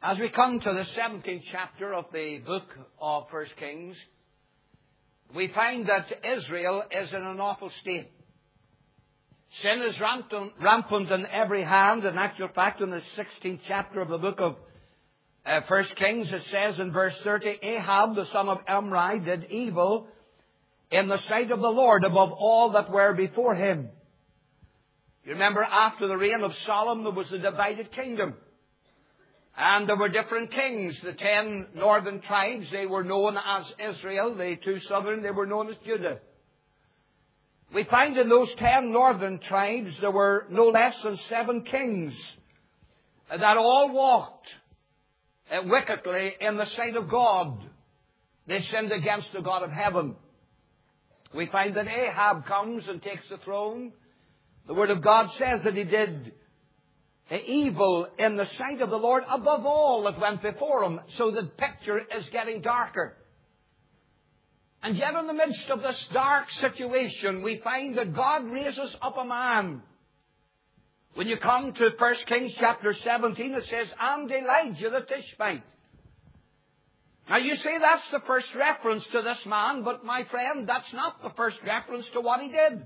As we come to the 17th chapter of the book of 1 Kings, we find that Israel is in an awful state. Sin is rampant in every hand. In actual fact, in the 16th chapter of the book of 1 Kings, it says in verse 30, Ahab, the son of Omri, did evil in the sight of the Lord above all that were before him. You remember, after the reign of Solomon, there was a divided kingdom. And there were different kings. The 10 northern tribes, they were known as Israel. The 2 southern, they were known as Judah. We find in those 10 northern tribes, there were no less than 7 kings that all walked wickedly in the sight of God. They sinned against the God of heaven. We find that Ahab comes and takes the throne. The Word of God says that he did evil in the sight of the Lord above all that went before him. So the picture is getting darker. And yet in the midst of this dark situation, we find that God raises up a man. When you come to 1 Kings chapter 17, it says, and Elijah the Tishbite. Now you say that's the first reference to this man, but my friend, that's not the first reference to what he did.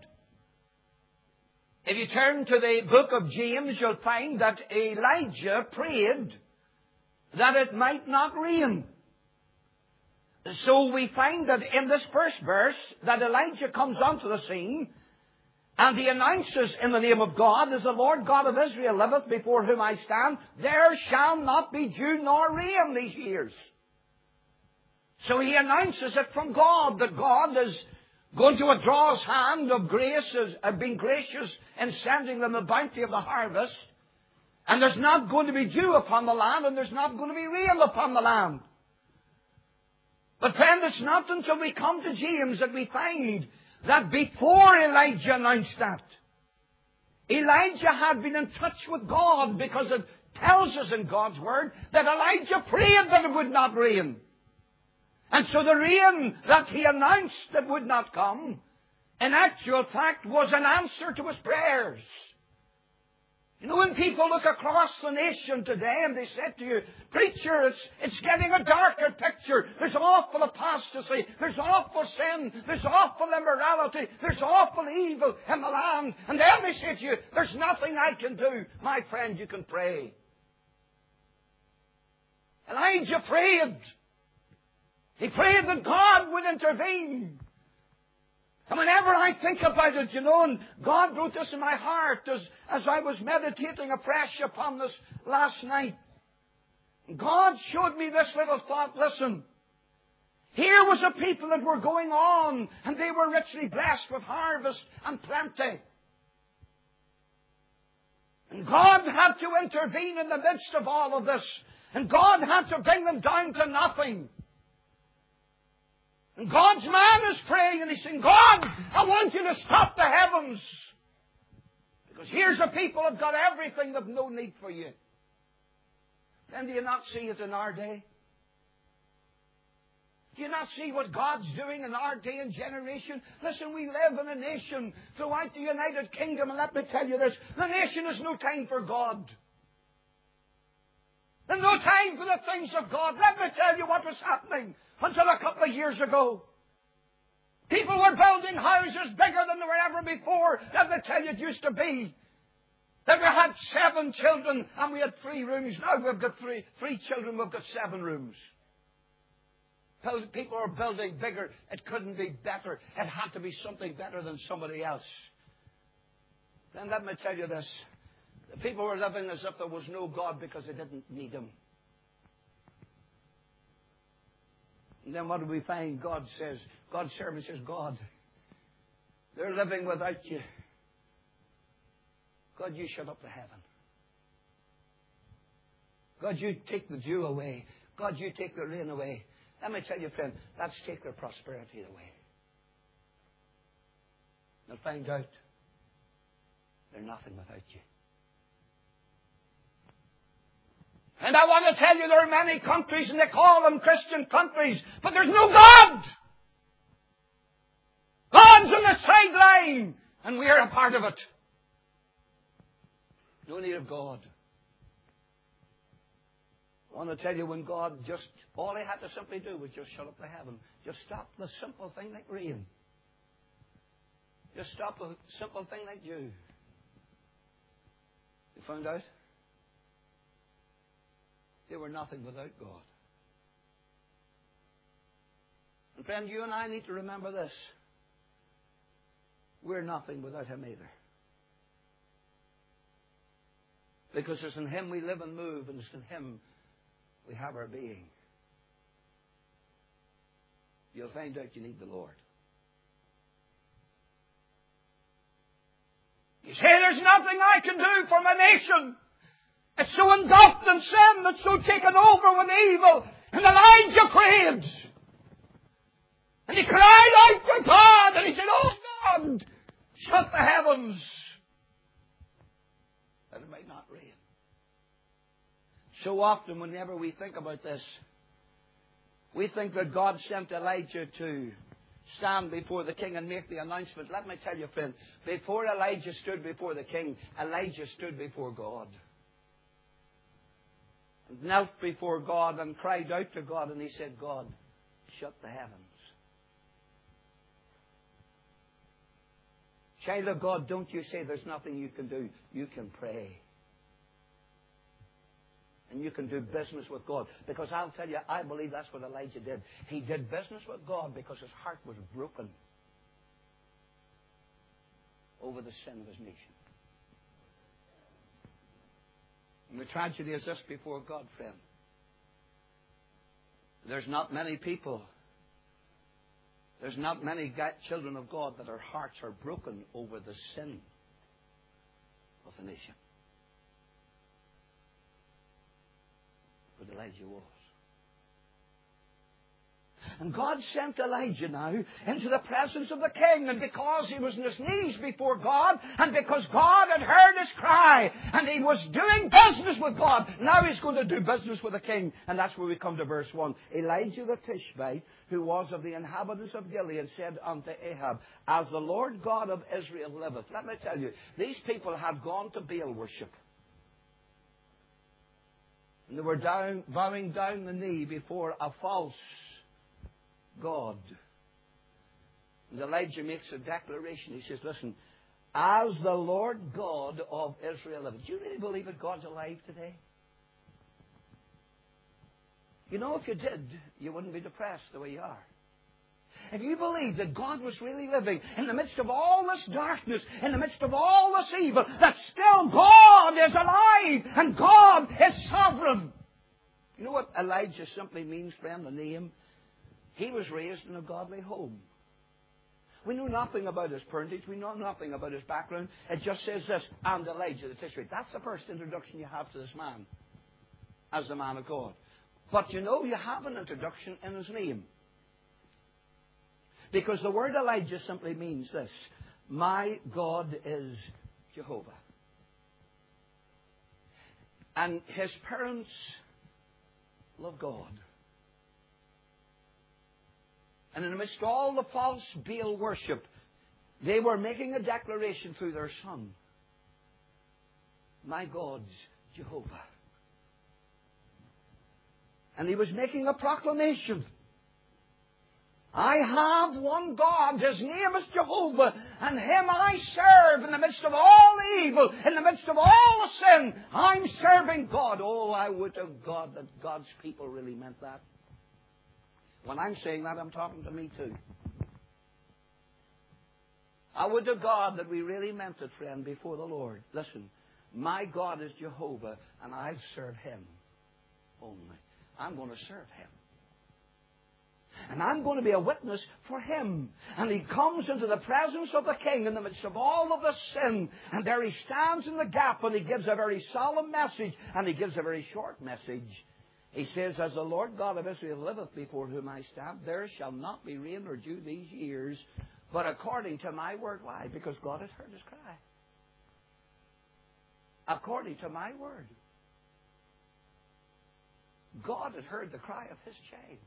If you turn to the book of James, you'll find that Elijah prayed that it might not rain. So we find that in this first verse that Elijah comes onto the scene and he announces in the name of God, as the Lord God of Israel liveth before whom I stand, there shall not be dew nor rain these years. So he announces it from God, that God is going to withdraw his hand of grace, being gracious in sending them the bounty of the harvest. And there's not going to be dew upon the land, and there's not going to be rain upon the land. But friend, it's not until we come to James that we find that before Elijah announced that, Elijah had been in touch with God, because it tells us in God's Word that Elijah prayed that it would not rain. And so the rain that he announced that would not come, in actual fact, was an answer to his prayers. You know, when people look across the nation today and they say to you, preacher, it's getting a darker picture. There's awful apostasy. There's awful sin. There's awful immorality. There's awful evil in the land. And then they say to you, there's nothing I can do. My friend, you can pray. Elijah prayed. He prayed that God would intervene. And whenever I think about it, you know, and God wrote this in my heart as I was meditating afresh upon this last night. God showed me this little thought. Listen, here was a people that were going on, and they were richly blessed with harvest and plenty. And God had to intervene in the midst of all of this. And God had to bring them down to nothing. And God's man is praying and he's saying, God, I want you to stop the heavens. Because here's a people that have got everything, they've no need for you. Then do you not see it in our day? Do you not see what God's doing in our day and generation? Listen, we live in a nation throughout the United Kingdom, and let me tell you this, the nation has no time for God. There's no time for the things of God. Let me tell you what was happening until a couple of years ago. People were building houses bigger than they were ever before. Let me tell you, it used to be that we had 7 children and we had 3 rooms. Now we've got three children, we've got 7 rooms. People are building bigger. It couldn't be better. It had to be something better than somebody else. Then let me tell you this. The people were living as if there was no God because they didn't need Him. And then what do we find? God's servant says, God, they're living without you. God, you shut up the heaven. God, you take the dew away. God, you take the rain away. Let me tell you, friend, that's take their prosperity away. They'll find out they're nothing without you. And I want to tell you, there are many countries, and they call them Christian countries, but there's no God. God's on the sideline, and we're a part of it. No need of God. I want to tell you, when God all He had to simply do was just shut up the heaven. Just stop the simple thing like rain. Just stop a simple thing like dew. You found out? They were nothing without God. And friend, you and I need to remember this. We're nothing without Him either. Because it's in Him we live and move, and it's in Him we have our being. You'll find out you need the Lord. You say, there's nothing I can do for my nation. It's so engulfed in sin. It's so taken over with evil. And Elijah prayed. And he cried out to God. And he said, oh God, shut the heavens, that it might not rain. So often, whenever we think about this, we think that God sent Elijah to stand before the king and make the announcement. Let me tell you, friend, before Elijah stood before the king, Elijah stood before God. And knelt before God and cried out to God, and he said, God, shut the heavens. Child of God, don't you say there's nothing you can do. You can pray. And you can do business with God. Because I'll tell you, I believe that's what Elijah did. He did business with God because his heart was broken over the sin of his nation. And the tragedy is this before God, friend. There's not many people, there's not many children of God that their hearts are broken over the sin of the nation. But Elijah was. And God sent Elijah now into the presence of the king. And because he was on his knees before God, and because God had heard his cry, and he was doing business with God, now he's going to do business with the king. And that's where we come to verse 1. Elijah the Tishbite, who was of the inhabitants of Gilead, said unto Ahab, as the Lord God of Israel liveth. Let me tell you, these people had gone to Baal worship. And they were bowing down the knee before a false God. And Elijah makes a declaration. He says, listen, as the Lord God of Israel liveth. Do you really believe that God's alive today? You know, if you did, you wouldn't be depressed the way you are. If you believe that God was really living in the midst of all this darkness, in the midst of all this evil, that still God is alive and God is sovereign. You know what Elijah simply means, friend, the name? He was raised in a godly home. We know nothing about his parentage. We know nothing about his background. It just says this, and Elijah the Tishbite. That's the first introduction you have to this man as the man of God. But you know, you have an introduction in his name. Because the word Elijah simply means this. My God is Jehovah. And his parents love God. And in the midst of all the false Baal worship, they were making a declaration through their son. My God's Jehovah. And he was making a proclamation. I have one God, his name is Jehovah, and him I serve in the midst of all the evil, in the midst of all the sin. I'm serving God. Oh, I would to God that God's people really meant that. When I'm saying that, I'm talking to me too. I would to God that we really meant it, friend, before the Lord. Listen, my God is Jehovah, and I serve him only. I'm going to serve him. And I'm going to be a witness for him. And he comes into the presence of the king in the midst of all of the sin. And there he stands in the gap, and he gives a very solemn message. And he gives a very short message. He says, as the Lord God of Israel liveth before whom I stand, there shall not be rain or dew these years, but according to my word. Why? Because God has heard his cry. According to my word. God had heard the cry of his child.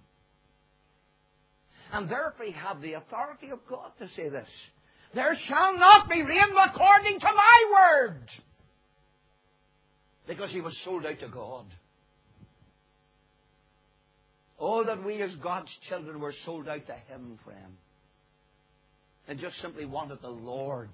And therefore he had the authority of God to say this. There shall not be rain according to my word. Because he was sold out to God. Oh, that we as God's children were sold out to Him, friend. And just simply wanted the Lord.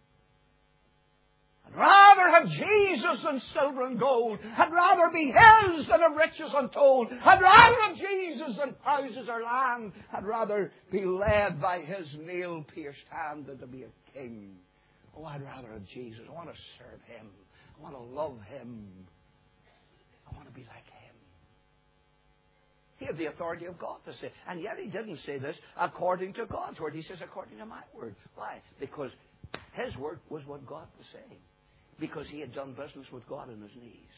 I'd rather have Jesus than silver and gold. I'd rather be His than have riches untold. I'd rather have Jesus than houses or land. I'd rather be led by His nail-pierced hand than to be a king. Oh, I'd rather have Jesus. I want to serve Him. I want to love Him. I want to be like Him. He had the authority of God to say. And yet He didn't say this according to God's word. He says according to my word. Why? Because His word was what God was saying. Because He had done business with God on His knees.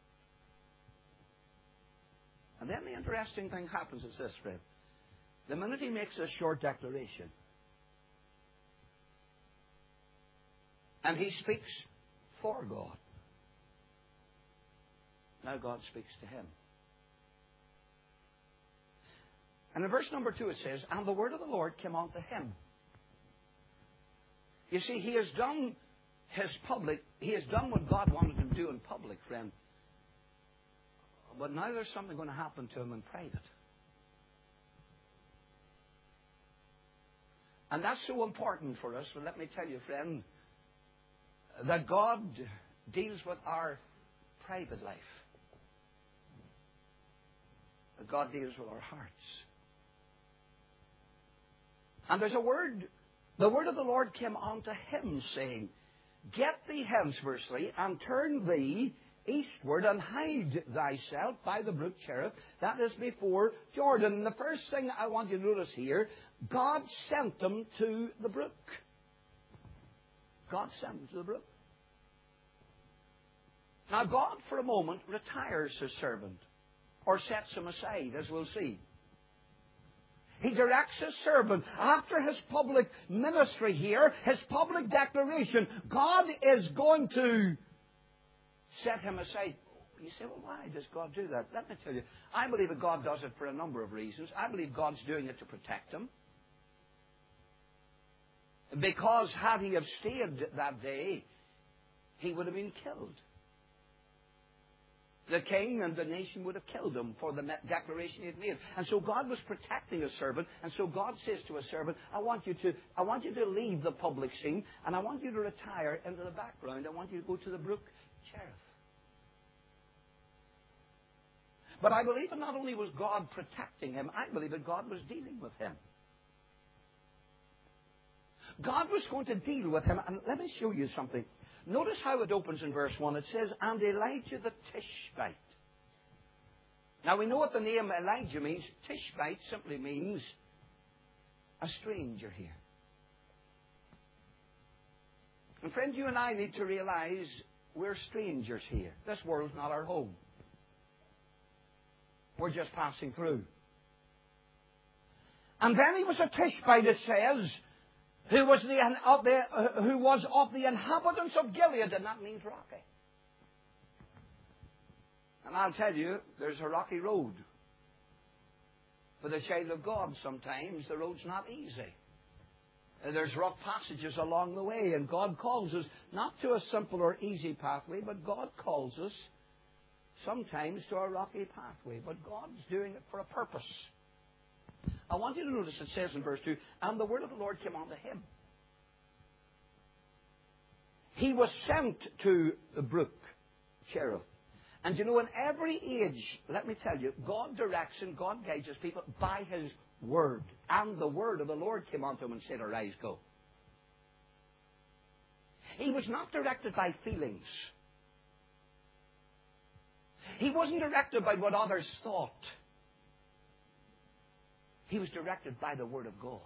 And then the interesting thing happens is this, friend. The minute He makes this short declaration, and He speaks for God, now God speaks to him. And in verse number 2 it says, and the word of the Lord came unto him. You see, he has done what God wanted him to do in public, friend. But now there's something going to happen to him in private. And that's so important for us. Well, let me tell you, friend, that God deals with our private life. That God deals with our hearts. And there's a word, the word of the Lord came unto him, saying, get thee hence, verse 3, and turn thee eastward, and hide thyself by the brook Cherith, that is before Jordan. And the first thing I want you to notice here, God sent them to the brook. God sent them to the brook. Now God, for a moment, retires his servant, or sets him aside, as we'll see. He directs his servant. After his public ministry here, his public declaration, God is going to set him aside. You say, well, why does God do that? Let me tell you, I believe that God does it for a number of reasons. I believe God's doing it to protect him. Because had he have stayed that day, he would have been killed. The king and the nation would have killed him for the declaration he had made. And so God was protecting his servant. And so God says to his servant, I want you to leave the public scene, and I want you to retire into the background. I want you to go to the brook Cherith. But I believe that not only was God protecting him, I believe that God was dealing with him. God was going to deal with him. And let me show you something. Notice how it opens in verse 1. It says, and Elijah the Tishbite. Now we know what the name Elijah means. Tishbite simply means a stranger here. And friend, you and I need to realize we're strangers here. This world's not our home. We're just passing through. And then he was a Tishbite, it says, who was of the inhabitants of Gilead, and that means rocky. And I'll tell you, there's a rocky road. For the child of God, sometimes the road's not easy. There's rough passages along the way, and God calls us not to a simple or easy pathway, but God calls us sometimes to a rocky pathway. But God's doing it for a purpose. I want you to notice it says in verse 2, and the word of the Lord came unto him. He was sent to the brook Cherith. And you know, in every age, let me tell you, God directs and God guides his people by his word. And the word of the Lord came unto him and said, arise, go. He was not directed by feelings. He wasn't directed by what others thought. He was directed by the Word of God.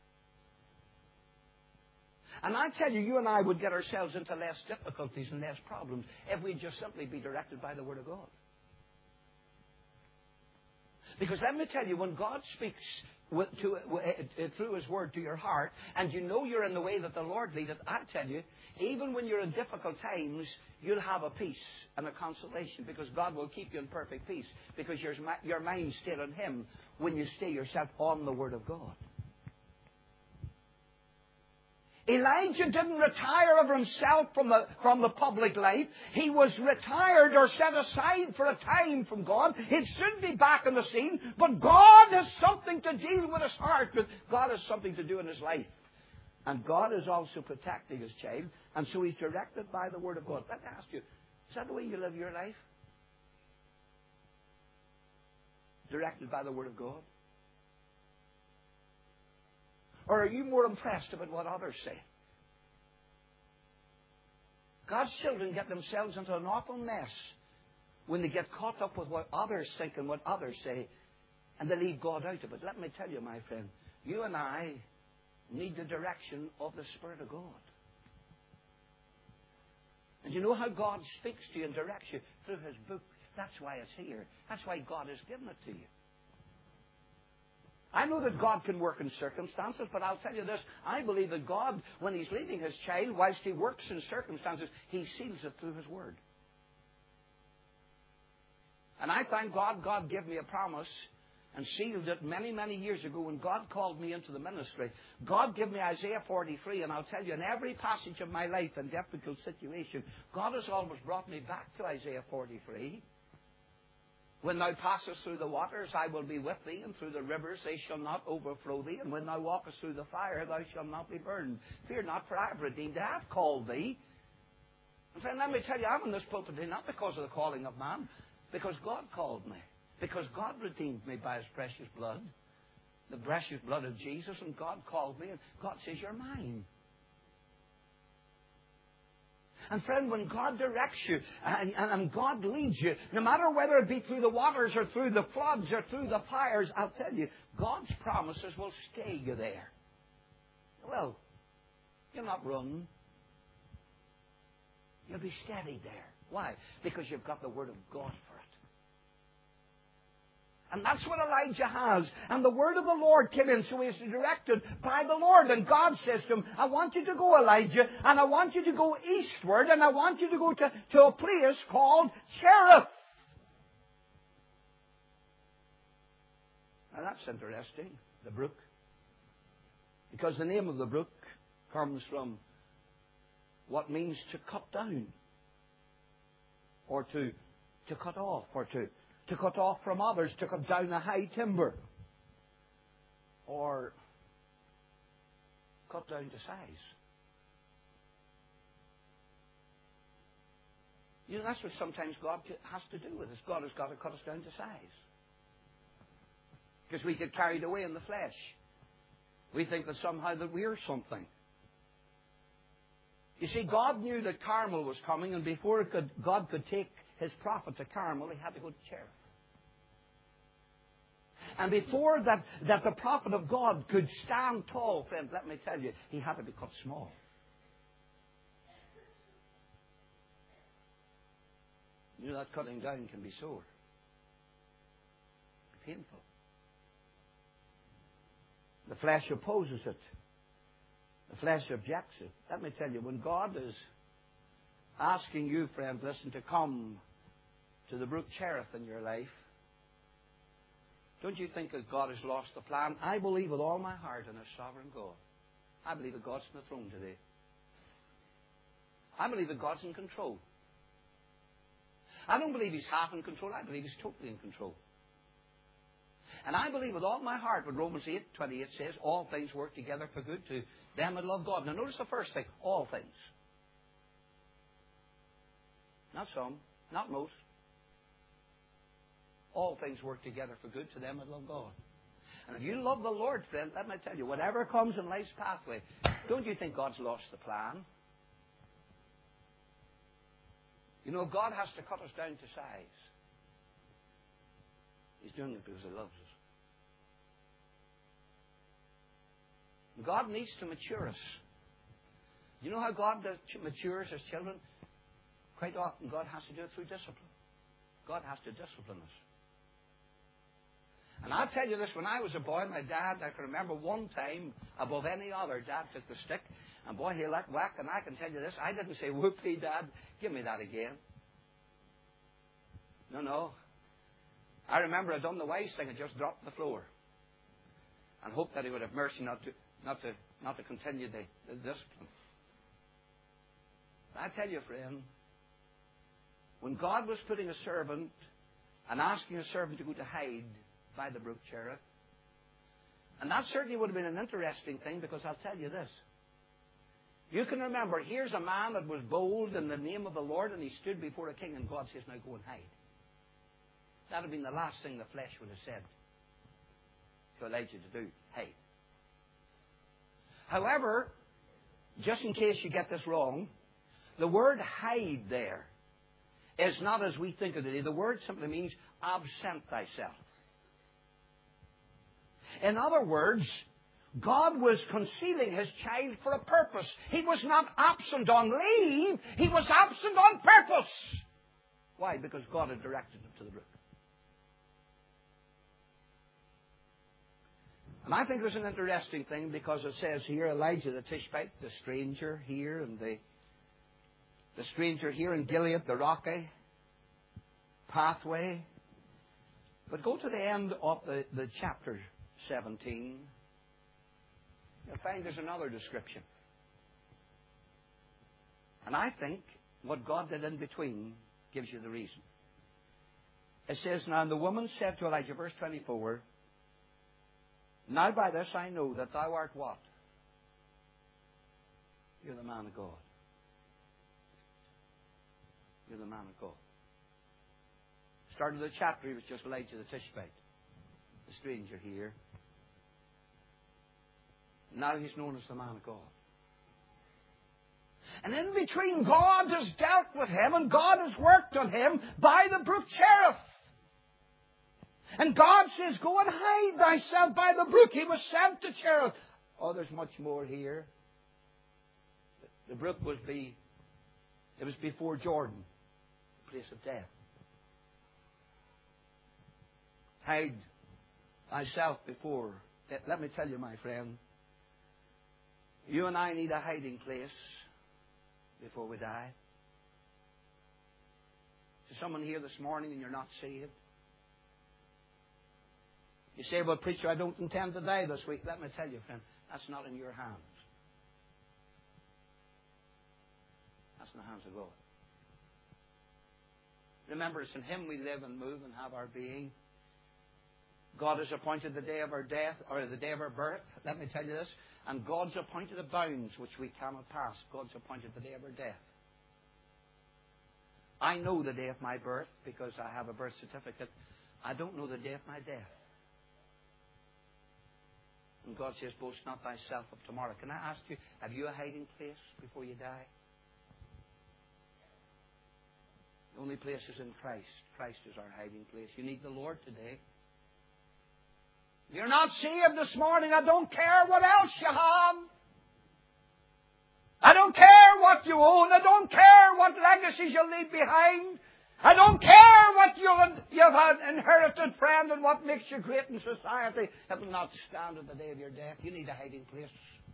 And I tell you, you and I would get ourselves into less difficulties and less problems if we'd just simply be directed by the Word of God. Because let me tell you, when God speaks through His Word to your heart, and you know you're in the way that the Lord leadeth, I tell you, even when you're in difficult times, you'll have a peace and a consolation, because God will keep you in perfect peace, because your mind stayed on Him when you stay yourself on the Word of God. Elijah didn't retire of himself from the public life. He was retired or set aside for a time from God. He'd soon be back on the scene, but God has something to deal with his heart. God has something to do in his life. And God is also protecting his child, and so he's directed by the Word of God. Let me ask you, is that the way you live your life? Directed by the Word of God? Or are you more impressed about what others say? God's children get themselves into an awful mess when they get caught up with what others think and what others say, and they leave God out of it. Let me tell you, my friend, you and I need the direction of the Spirit of God. And you know how God speaks to you and directs you? Through His book. That's why it's here. That's why God has given it to you. I know that God can work in circumstances, but I'll tell you this. I believe that God, when He's leading His child, whilst He works in circumstances, He seals it through His Word. And I thank God, God gave me a promise and sealed it many, many years ago when God called me into the ministry. God gave me Isaiah 43, and I'll tell you, in every passage of my life and difficult situation, God has always brought me back to Isaiah 43. When thou passest through the waters, I will be with thee, and through the rivers they shall not overflow thee. And when thou walkest through the fire, thou shalt not be burned. Fear not, for I have redeemed thee. I have called thee. And friend, let me tell you, I'm in this pulpit today not because of the calling of man, because God called me. Because God redeemed me by His precious blood. The precious blood of Jesus, and God called me, and God says, you're mine. And friend, when God directs you and God leads you, no matter whether it be through the waters or through the floods or through the fires, I'll tell you, God's promises will stay you there. Well, you'll not run. You'll be steady there. Why? Because you've got the Word of God for it. And that's what Elijah has. And the word of the Lord came in, so he's directed by the Lord. And God says to him, I want you to go, Elijah, and I want you to go eastward, and I want you to go to a place called Cherith. Now that's interesting, the brook. Because the name of the brook comes from what means to cut down, or to cut off, or to cut off from others, to cut down a high timber, or cut down to size. You know, that's what sometimes God has to do with us. God has got to cut us down to size. Because we get carried away in the flesh. We think that somehow that we're something. You see, God knew that Carmel was coming, and before God could take His prophet to Carmel, He had to go to Cherith. And before that the prophet of God could stand tall, friend, let me tell you, he had to be cut small. You know that cutting down can be sore. Painful. The flesh opposes it. The flesh objects it. Let me tell you, when God is asking you, friend, listen, to come to the brook Cherith in your life, don't you think that God has lost the plan? I believe with all my heart in a sovereign God. I believe that God's on the throne today. I believe that God's in control. I don't believe He's half in control. I believe He's totally in control. And I believe with all my heart what Romans 8:28 says, all things work together for good to them that love God. Now notice the first thing, all things. Not some, not most. All things work together for good to them that love God. And if you love the Lord, friend, let me tell you, whatever comes in life's pathway, don't you think God's lost the plan? You know, God has to cut us down to size. He's doing it because He loves us. God needs to mature us. You know how God matures His children? Quite often God has to do it through discipline. God has to discipline us. And I'll tell you this, when I was a boy, my dad, I can remember one time, above any other, Dad took the stick, and boy, he let whack, and I can tell you this, I didn't say, whoopee, Dad, give me that again. No. I remember I'd done the wise thing, I just dropped the floor, and hoped that he would have mercy not to. not to continue the discipline. I tell you, friend, when God was putting a servant and asking a servant to go to hide by the brook Cherith, and that certainly would have been an interesting thing, because I'll tell you this. You can remember, here's a man that was bold in the name of the Lord, and he stood before a king, and God says, now go and hide. That would have been the last thing the flesh would have said to Elijah to do, hide. However, just in case you get this wrong, the word hide there is not as we think of it. The word simply means absent thyself. In other words, God was concealing His child for a purpose. He was not absent on leave. He was absent on purpose. Why? Because God had directed him to the brook. And I think there's an interesting thing, because it says here, Elijah the Tishbite, the stranger here, and the stranger here in Gilead, the rocky pathway. But go to the end of the chapter 17. You'll find there's another description. And I think what God did in between gives you the reason. It says, now the woman said to Elijah, verse 24, now by this I know that thou art what? You're the man of God. You're the man of God. Start of the chapter, he was just Elijah the Tishbite, the stranger here. Now he's known as the man of God. And in between, God has dealt with him, and God has worked on him by the brook Cherith. And God says, go and hide thyself by the brook. He was sent to Cherith. Oh, there's much more here. The brook was before Jordan, the place of death. Hide thyself before. Let me tell you, my friend, you and I need a hiding place before we die. Is someone here this morning and you're not saved? You say, well, preacher, I don't intend to die this week. Let me tell you, friend, that's not in your hands. That's in the hands of God. Remember, it's in Him we live and move and have our being. God has appointed the day of our death, or the day of our birth. Let me tell you this. And God's appointed the bounds which we cannot pass. God's appointed the day of our death. I know the day of my birth because I have a birth certificate. I don't know the day of my death. And God says, boast not thyself of tomorrow. Can I ask you, have you a hiding place before you die? The only place is in Christ. Christ is our hiding place. You need the Lord today. If you're not saved this morning, I don't care what else you have. I don't care what you own. I don't care what legacies you'll leave behind. I don't care what you've had inherited, friend, and what makes you great in society. It will not stand at the day of your death. You need a hiding place.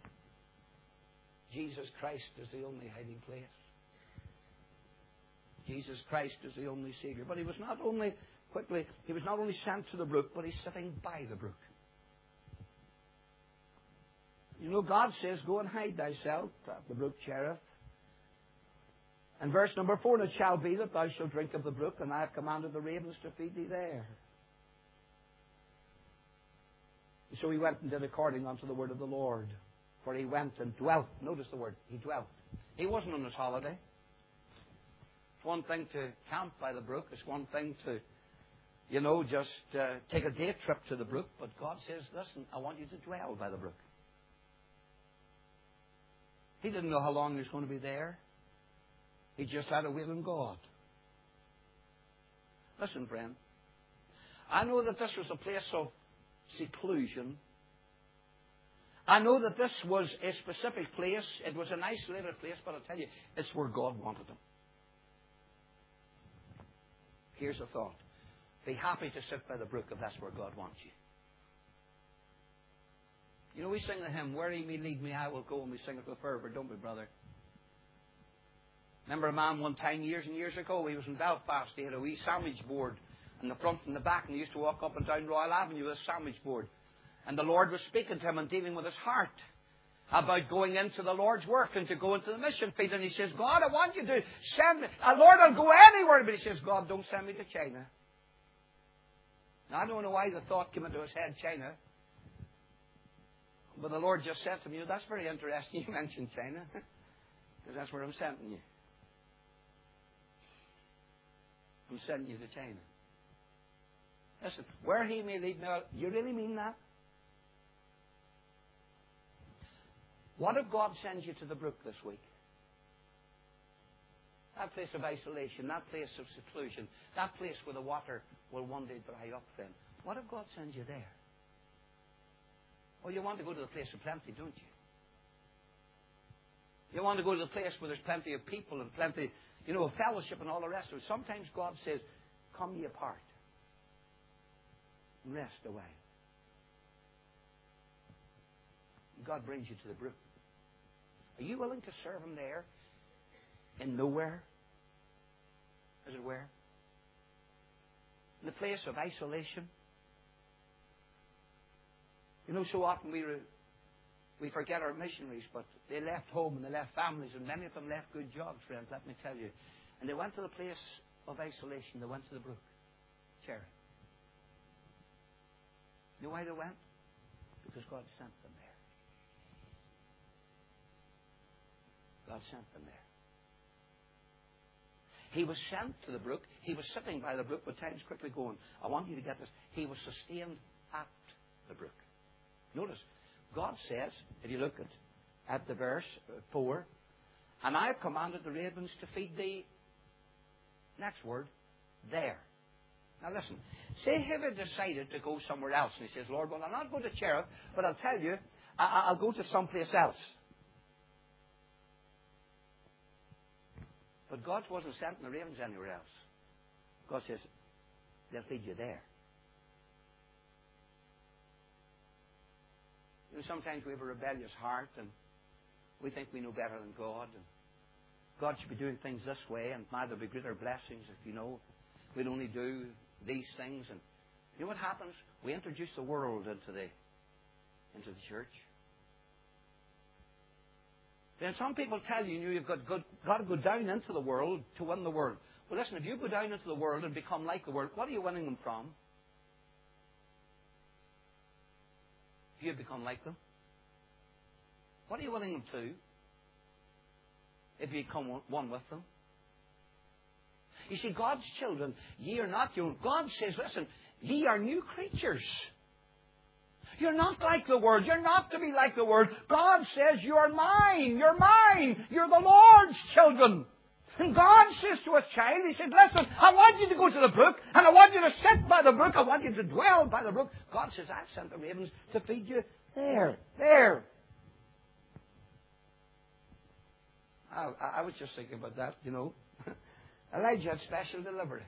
Jesus Christ is the only hiding place. Jesus Christ is the only Savior. But He was not only sent to the brook, but He's sitting by the brook. You know, God says, go and hide thyself at the brook Cherith. And verse number 4, and it shall be that thou shalt drink of the brook, and I have commanded the ravens to feed thee there. So he went and did according unto the word of the Lord. For he went and dwelt. Notice the word, he dwelt. He wasn't on his holiday. It's one thing to camp by the brook. It's one thing to, just take a day trip to the brook. But God says, listen, I want you to dwell by the brook. He didn't know how long he was going to be there. He just had a will in God. Listen, friend. I know that this was a place of seclusion. I know that this was a specific place. It was an isolated place, but I'll tell you, it's where God wanted him. Here's a thought. Be happy to sit by the brook if that's where God wants you. You know, we sing the hymn, where He may lead me, I will go, and we sing it with fervour, don't we, brother? Remember a man one time, years and years ago, he was in Belfast. He had a wee sandwich board in the front and the back, and he used to walk up and down Royal Avenue with a sandwich board. And the Lord was speaking to him and dealing with his heart. about going into the Lord's work and to go into the mission field. And he says, God, I want you to send me. Lord, I'll go anywhere. But he says, God, don't send me to China. Now, I don't know why the thought came into his head, China. But the Lord just said to me, that's very interesting you mentioned China. Because that's where I'm sending you. I'm sending you to China. Listen, where he may lead me, you really mean that? What if God sends you to the brook this week? That place of isolation, that place of seclusion, that place where the water will one day dry up then. What if God sends you there? Well, you want to go to the place of plenty, don't you? You want to go to the place where there's plenty of people and plenty, of fellowship and all the rest of it. Sometimes God says, come ye apart. And rest away. God brings you to the brook. Are you willing to serve Him there? In nowhere? As it were? In the place of isolation? So often we forget our missionaries, but they left home and they left families, and many of them left good jobs, friends, let me tell you. And they went to the place of isolation. They went to the brook. Cherry. You know why they went? Because God sent them there. God sent them there. He was sent to the brook. He was sitting by the brook, but time's quickly going. I want you to get this. He was sustained at the brook. Notice, God says, if you look at the verse 4, and I have commanded the ravens to feed thee. Next word, there. Now listen, say he had decided to go somewhere else, and he says, Lord, well, I'll not go to Cherith, but I'll tell you, I'll go to someplace else. But God wasn't sending the ravens anywhere else. God says, they'll feed you there. Sometimes we have a rebellious heart, and we think we know better than God, and God should be doing things this way, and might there be greater blessings if we'd only do these things. And you know what happens? We introduce the world into the church. Then some people tell you've got to go down into the world to win the world. Well, listen, if you go down into the world and become like the world, what are you winning them from? If you become like them, what are you winning them to? If you become one with them. You see, God's children, ye are not your own. God says, listen, ye are new creatures. You're not like the world. You're not to be like the world. God says, you're mine. You're mine. You're the Lord's children. And God says to a child, He said, listen, I want you to go to the brook, and I want you to sit by the brook. I want you to dwell by the brook. God says, I've sent the ravens to feed you there. There. I was just thinking about that, Elijah had special delivery.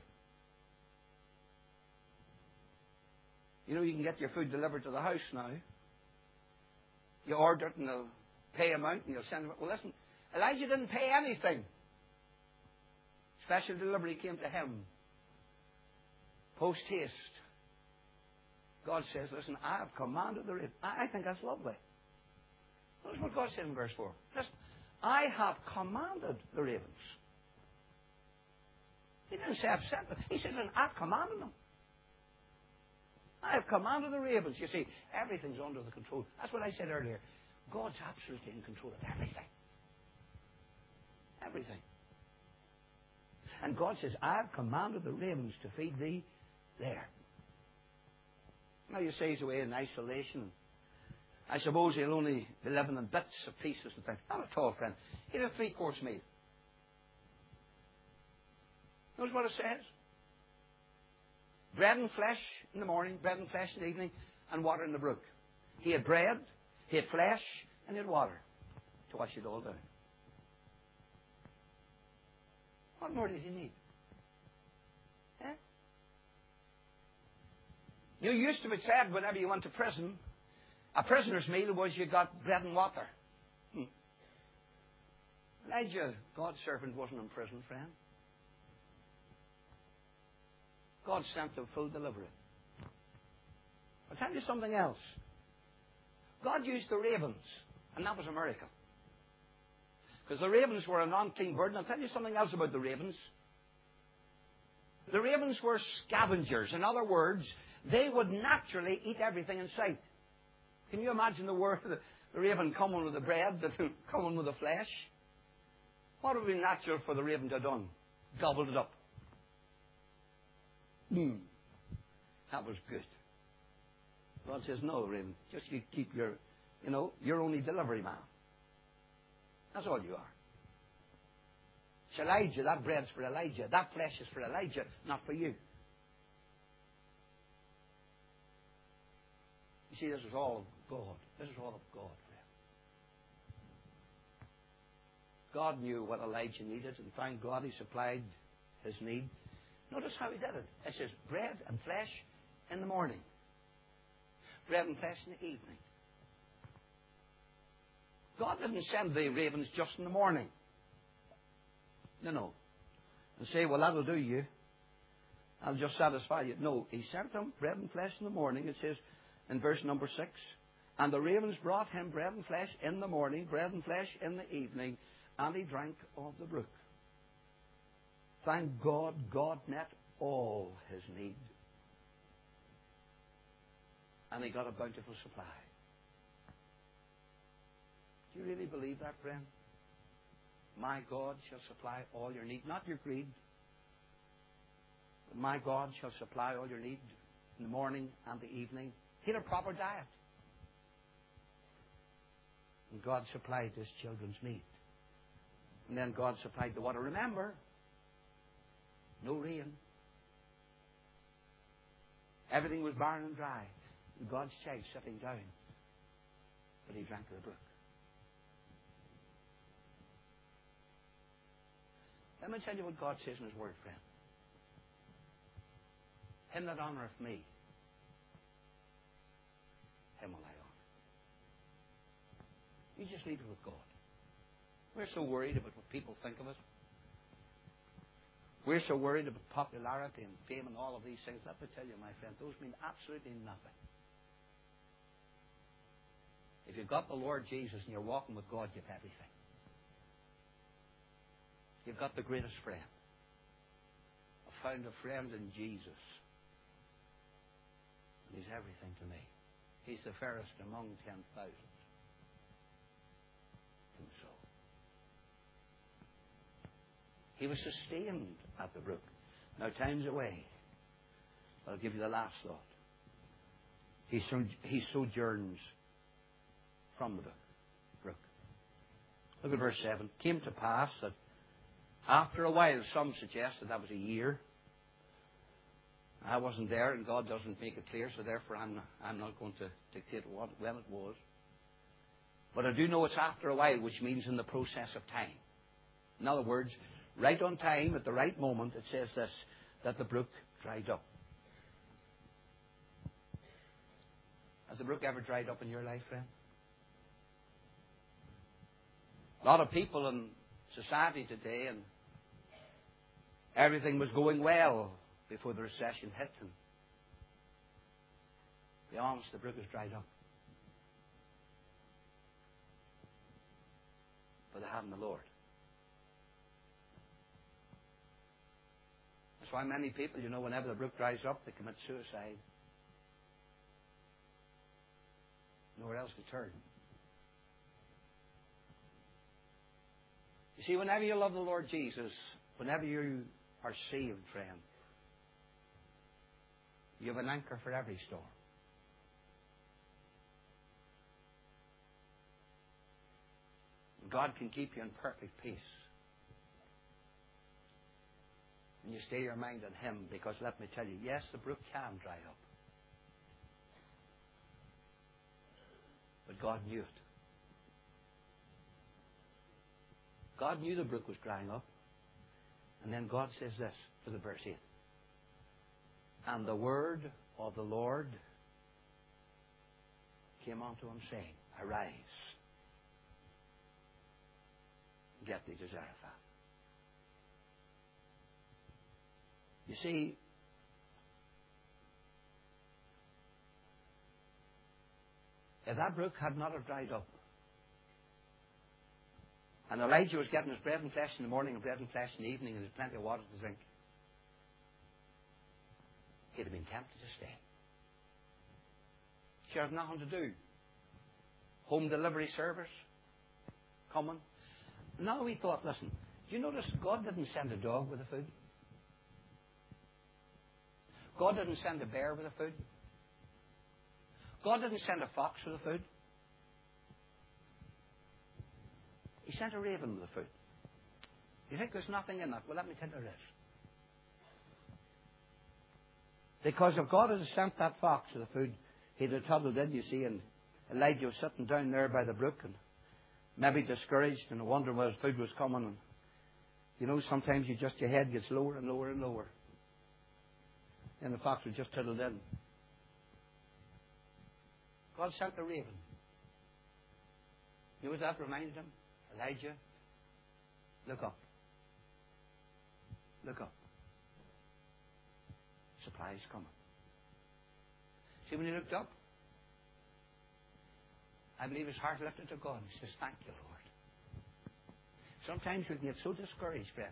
You can get your food delivered to the house now. You order it and they'll pay a amount and you'll send it. Well, listen, Elijah didn't pay anything. Special delivery came to him. Post haste. God says, listen, I have commanded the ravens. I think that's lovely. Notice what God said in verse 4. Listen, I have commanded the ravens. He didn't say I've sent them. He said, listen, I've commanded them. I have commanded the ravens. You see, everything's under the control. That's what I said earlier. God's absolutely in control of everything. Everything. And God says, I have commanded the ravens to feed thee there. Now you say he's away in isolation. I suppose he'll only be living in bits of pieces and things. Not at all, friend. He had a 3-course meal. Notice what it says. Bread and flesh in the morning, bread and flesh in the evening, and water in the brook. He had bread, he had flesh, and he had water to wash it all down. What more did he need? Eh? You used to be said whenever you went to prison, a prisoner's meal was you got bread and water. Elijah, God's servant, wasn't in prison, friend. God sent them full delivery. I'll tell you something else. God used the ravens. And that was a miracle. Because the ravens were an unclean bird. And I'll tell you something else about the ravens. The ravens were scavengers. In other words, they would naturally eat everything in sight. Can you imagine the raven coming with the bread, coming with the flesh? What would be natural for the raven to have done? Gobbled it up. That was good. God says, no, raven, just you keep you're only delivery man. That's all you are. It's Elijah. That bread's for Elijah. That flesh is for Elijah, not for you. You see, this is all of God. This is all of God, friend. God knew what Elijah needed, and thank God He supplied his need. Notice how He did it. It says bread and flesh in the morning. Bread and flesh in the evening. God didn't send the ravens just in the morning. No. And say, well, that'll do you. I'll just satisfy you. No, He sent them bread and flesh in the morning. It says in verse number 6, and the ravens brought him bread and flesh in the morning, bread and flesh in the evening, and he drank of the brook. Thank God, God met all his need. And he got a bountiful supply. Do you really believe that, friend? My God shall supply all your need. Not your greed. But my God shall supply all your need in the morning and the evening. He had a proper diet. And God supplied his children's need. And then God supplied the water. Remember, no rain. Everything was barren and dry. And God's child sitting down. But he drank of the brook. Let me tell you what God says in his word, friend. Him that honoureth me, him will I honour. You just leave it with God. We're so worried about what people think of us. We're so worried about popularity and fame and all of these things. Let me tell you, my friend, those mean absolutely nothing. If you've got the Lord Jesus and you're walking with God, you've everything. You've got the greatest friend. I found a friend in Jesus. And he's everything to me. He's the fairest among 10,000. And so, he was sustained at the brook. Now time's away. I'll give you the last thought. He sojourns from the brook. Look at verse 7. Came to pass that after a while, some suggest that was a year. I wasn't there, and God doesn't make it clear, so therefore I'm not going to dictate when it was. But I do know it's after a while, which means in the process of time. In other words, right on time, at the right moment, it says this, that the brook dried up. Has the brook ever dried up in your life, friend? A lot of people in society today, and everything was going well before the recession hit, and to be honest, the brook has dried up. But they hadn't the Lord. That's why many people, whenever the brook dries up, they commit suicide. Nowhere else to turn. You see, whenever you love the Lord Jesus, whenever you are saved, friend, you have an anchor for every storm. God can keep you in perfect peace. And you stay your mind on Him, because let me tell you, yes, the brook can dry up. But God knew it. God knew the brook was drying up. And then God says this to the verse 8. And the word of the Lord came unto him, saying, Arise, get thee to Zarephath. You see, if that brook had not have dried up, And Elijah was getting his bread and flesh in the morning and bread and flesh in the evening, and there's plenty of water to drink. He'd have been tempted to stay. She had nothing to do. Home delivery service coming. Now he thought, listen, do you notice God didn't send a dog with the food? God didn't send a bear with the food. God didn't send a fox with the food. He sent a raven with the food. You think there's nothing in that? Well, let me tell you this. Because if God had sent that fox with the food, he'd have toddled in, you see, and Elijah was sitting down there by the brook and maybe discouraged and wondering where his food was coming. And, you know, sometimes your head gets lower and lower and lower. And the fox was just toddled in. God sent the raven. You know what that reminded him? Elijah, look up. Look up. Supply's coming. See, when he looked up, I believe his heart lifted to God and he says, thank you, Lord. Sometimes we can get so discouraged, friend.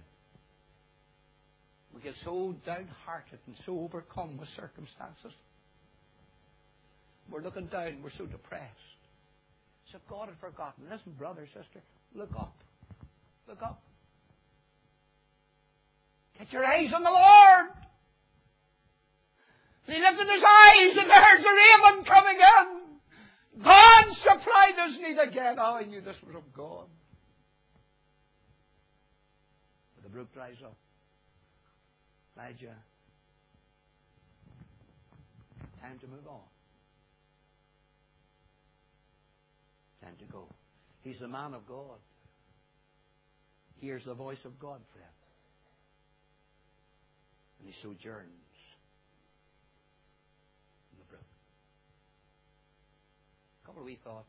We get so downhearted and so overcome with circumstances. We're looking down, we're so depressed. So God had forgotten. Listen, brother, sister, look up. Look up. Get your eyes on the Lord. And he lifted his eyes and there's the raven coming in. God supplied his need again. Oh, I knew this was of God. But the brook dries up. Elijah, time to move on. Time to go. He's the man of God. Hears the voice of God, friend. And he sojourns in the brook. A couple of wee thoughts.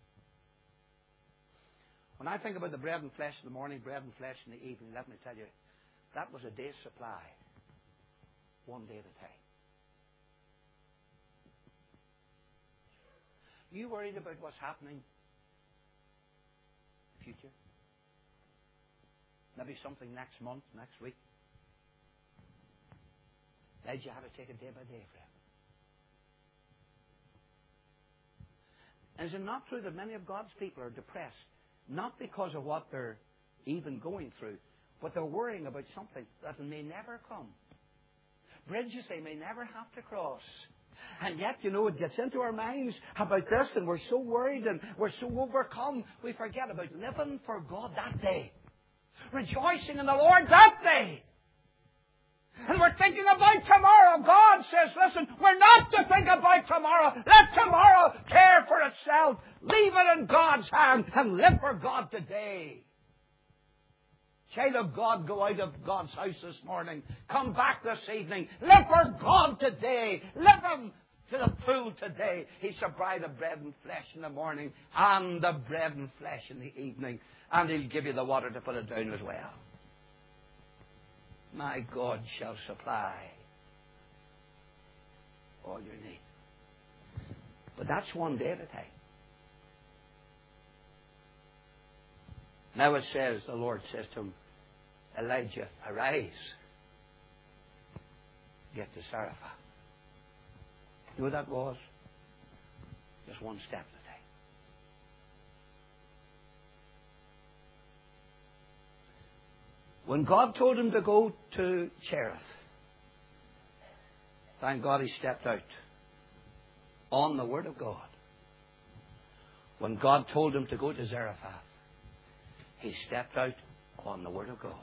When I think about the bread and flesh in the morning, bread and flesh in the evening, let me tell you, that was a day's supply. One day at a time. You worried about what's happening in the future? Maybe something next month, next week. Elijah had to take it day by day, friend. And is it not true that many of God's people are depressed, not because of what they're even going through, but they're worrying about something that may never come. Bridges they may never have to cross. And yet, you know, it gets into our minds about this, and we're so worried and we're so overcome, we forget about living for God that day. Rejoicing in the Lord that day. And we're thinking about tomorrow. God says, listen, we're not to think about tomorrow. Let tomorrow care for itself. Leave it in God's hand and live for God today. Child of God, go out of God's house this morning. Come back this evening. Live for God today. Live Him to the full today. He supplied the bread and flesh in the morning and the bread and flesh in the evening. And He'll give you the water to put it down as well. My God shall supply all your need. But that's one day at a time. Now it says, the Lord says to him, Elijah, arise. Get to Zarephath. You know what that was? Just one step at a time. When God told him to go to Cherith, thank God he stepped out on the Word of God. When God told him to go to Zarephath, he stepped out on the Word of God.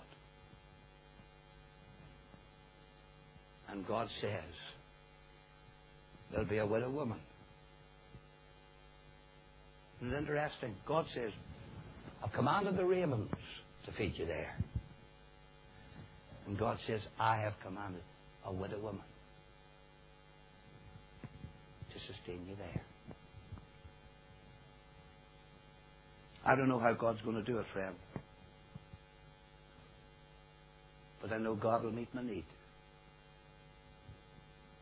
And God says, there'll be a widow woman. Isn't it interesting? God says, I've commanded the ravens to feed you there. And God says, I have commanded a widow woman to sustain you there. I don't know how God's going to do it, friend. But I know God will meet my need.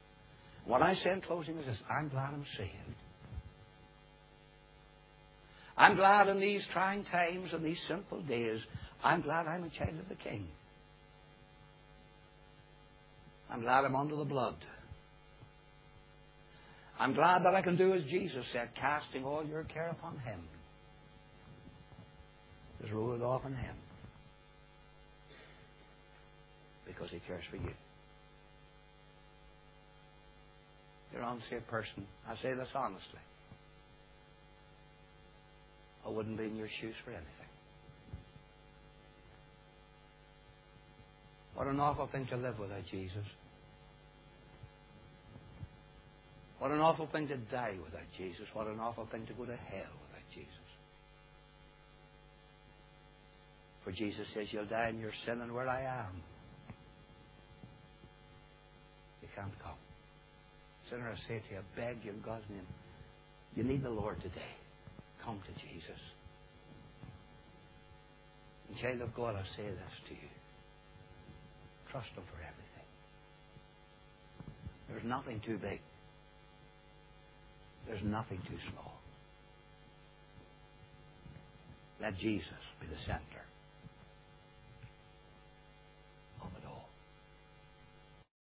What I say in closing is this: I'm glad I'm saved. I'm glad in these trying times and these sinful days, I'm glad I'm a child of the King. I'm glad I'm under the blood. I'm glad that I can do as Jesus said, casting all your care upon Him. Just roll it off on Him. Because He cares for you. You're an unsaved person. I say this honestly. I wouldn't be in your shoes for anything. What an awful thing to live without Jesus. What an awful thing to die without Jesus. What an awful thing to go to hell without Jesus. For Jesus says, you'll die in your sin, and where I am, you can't come. Sinner, I say to you, I beg you in God's name, you need the Lord today. Come to Jesus. And child of God, I say this to you. Trust Him for everything. There's nothing too big. There's nothing too small. Let Jesus be the center